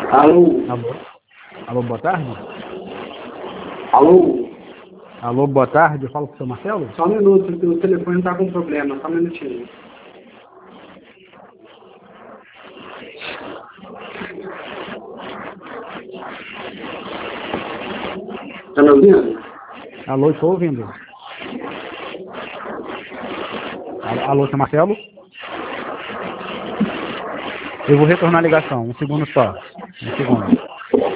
Alô? Alô? Alô, boa tarde? Alô? Alô, boa tarde. Eu falo com o seu Marcelo? Só um minuto, o telefone tá com problema. Só um minutinho. Tá me ouvindo? Alô, estou ouvindo. Alô, seu Marcelo? Eu vou retornar a ligação. Um segundo só. Um segundo.